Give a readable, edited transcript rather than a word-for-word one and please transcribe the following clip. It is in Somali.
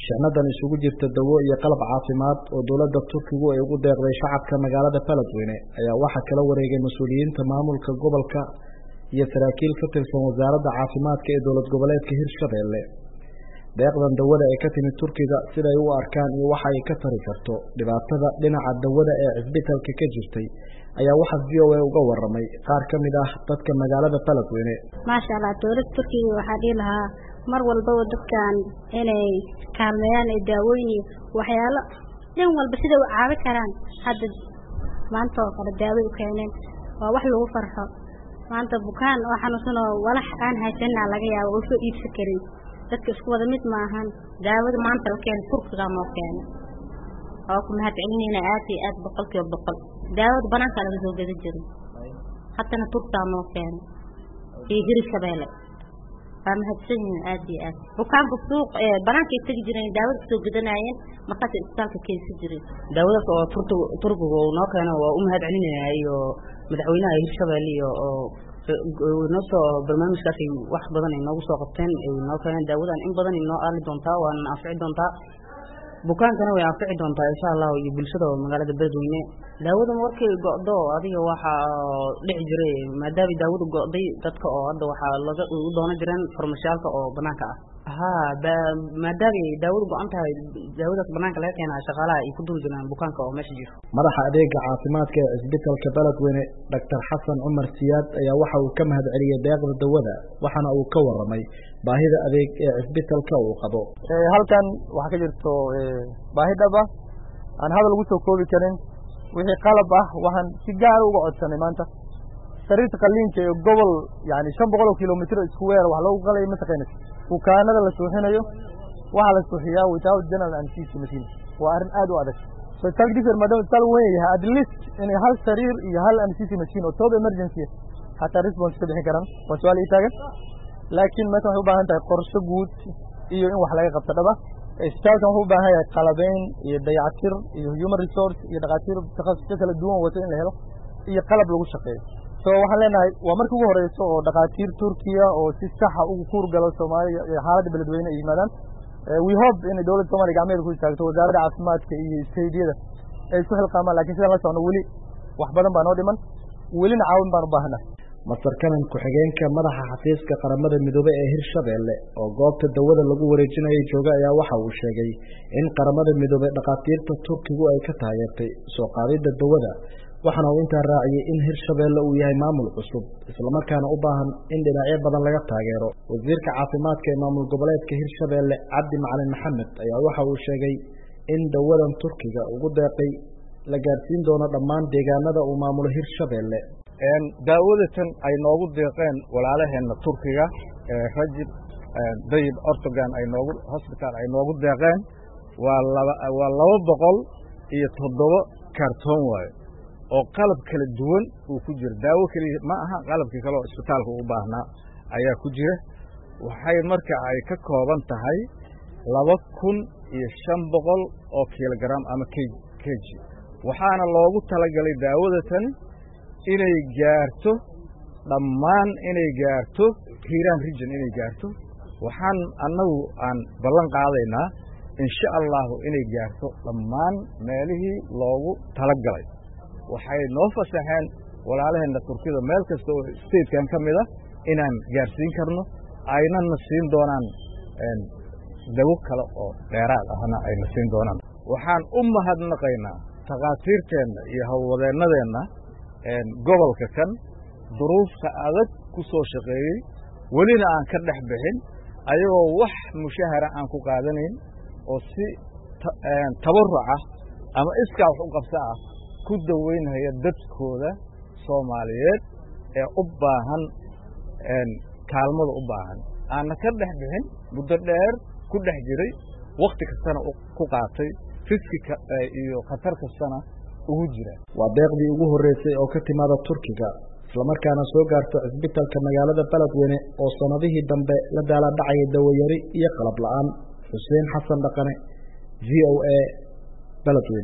shaqnadan isugu jirta dawo iyo qalab caafimaad oo dawladda Turkigu ay ugu deeqday shacabka magaalada Beledweyne ayaa waxa kala wareegay mas'uuliyiinta maamulka gobolka iyo saraakiil ka tirsan wasaaradda caafimaadka ee dawlad goboleedka Hirshabelle. deeqdan dawada ee ka timid Turkiga sida ay u arkaan iyo waxa ay ka tari karto dhibaatada dhinaca dawada ee isbitaalka ka jirtay ayaa waxa VOA uga waramay qaar ka mid ah dadka magaalada Beledweyne. Maasha Allah, dawladda Turkiga waxa dhilaha mar walba dadkan inay kaalmeeyaan daawooyin waxyaalo dhan walba sida u caawi karaan hadda maanta oo kala daawo u keeneen waa wax lagu farxo. maanta bukaan oo xanuunsan oo walax aan haysan laga yaabo oo soo iibsan karin dadka isku wada mid ma ahan daawada maanta la keenay Turkiga ma keenay oo ku mahadcelinayna aad iyo aad boqolkiiba boqol daawada banaanka laga soo gadi jiray haddana Turkiga ma keenay ee Hirshabelle waa mahadsanyihiin aad iyo aad bukaanka suuq banaanka tagi jireen daawada soo gadanayeen markaas isbitaalka keensi jiray daawada oo Turkiga noo keenay waa u mahadcelinayaa iyo madaxweynaha Hirshabelle oo nooso barnaamijkaas wax badan ay noogu soo qabteen noo keenay daawadan in badan inoo aali doontaa waan anfici doontaa bukaankana way anfici doontaa insha Allah iyo bulshada magaalada Beledweyne daawada markay go'do adiga waxa dhici jiray maadaama daawadu go'day dadka oo hadda waxa laga u doona jireen farmashaalka oo banaanka ah maadaama daawadu go'an tahay daawadaas banaanka laga keenay shaqaalaha ay ku dul jiraan bukaanka oo meesha jiro madaxa adeega caafimaadka ee isbitaalka Beledweyne Dr. Xasan Umar Siyaad ayaa waxa uu ka mahadceliyay deeqda dawada waxana uu ka waramay baahida adeeg ee isbitaalka uu qabo halkan waxa ka jirto baahi dhab ah aan hadal lagu soo koobi karin wixii qalab ah waxaan si gaar ah uga codsanay maanta sariirta qaliinka ee gobol yani 500 kilomitir square wax lagu qalay ma taqaanid bukaanada la suuxinayo waxa la suuxiyaa without general anesthesia machine waa arin aad u adag so tagdiir madam tal weyn yahay at least in hal sariir iyo hal anesthesia machine oo top emergency hatta response ka bixin karaan waa su'aal ii taagan laakiin ma waxay u baahan tahay qorshe guud iyo in wax laga qabto dhaba isbitaalkan wuxuu u baahan yahay qalabeyn iyo dayactir iyo human resource iyo dhaqaatiir takhasus kala duwan wata in la helo iyo qalab lagu shaqeeyo so waxaan leenahay waa markii ugu horeyso oo dhaqaatiir Turkiya oo si sax ah ugu kuurgalo Soomaaliya xaaladda Beledweyne ay yimaadaan we hope in dawladda Soomaaliya gacmeed ku istaagto wasaaradda caafimaadka iyo istaydyada ay ku xilqaamaan laakiin sidaan la socno wali wax badan baa noo dhiman walina caawin baan u baahanahay masarkanan ku-xigeenka madaxa xafiiska qaramada midoobay ee Hirshabelle oo goobta dawada lagu wareejinayay jooga ayaa waxa uu sheegay in qaramada midoobay dhaqaatiirta Turkigu ay ka taageertay soo qaadida dawada waxana uu inta raaciyay in Hirshabelle uu yahay maamul cusub isla markaana u baahan in dhinacyo badan laga taageero wasiirka caafimaadka ee maamul goboleedka Hirshabelle Cabdi Macalin Maxamed ayaa waxa uu sheegay in dawadan Turkiga ugu deeqay la gaarsiin doono dhammaan deegaanada uu maamulo Hirshabelle daawadatan ay noogu deeqeen walaalaheena Turkiga Rajab Tayyip Erdogan ay noogu hospital ay noogu deeqeen waa 207 karton way oo qalab kala duwan uu ku jiro daawo kaliya ma aha qalabkii kale oo isbitaalka u baahnaa ayaa ku jira waxay marka ay ka kooban tahay 2500 oo kilogram ama kg waxaana loogu talagalay daawadatan inay gaarto dhammaan inay gaarto Hiiraan region inay gaarto waxaan annagu aan ballan qaadaynaa insha Allah inay gaarto dhammaan meelihii loogu talagalay waxay noo fasaxeen walaalaheena Turkida meel kasta oo state-kan kamid ah inaan gaarsiin karno aynana siin doonaan dawo kale oo dheeraad ahna ayna siin doonaan waxaan u mahadnaqaynaa dhaqaatiirteena iyo hawlwadeenadeena gobolka kan duruufta adag ku soo shaqeeyay walina aan ka dhex bixin ayagoo wax mushahara aan ku qaadanayn oo si tabarruc ah ama iska wax u qabsa ah ku daweynaya dadkooda Soomaaliyeed ee u baahan kaalmada u baahan aan ka dhex bixin muddo dheer ku dhex jiray waqti kastana ku qaatay fiskiga iyo khatar kastana ugu jira waa deeqdii ugu horeysay oo ka timaada Turkiga isla markaana soo gaarto isbitaalka magaalada Beledweyne oo sanadihii dambe la daala dhacay dawo yari iyo qalab la'aan Xuseen Xasan Dhaqane VOA Beledweyne.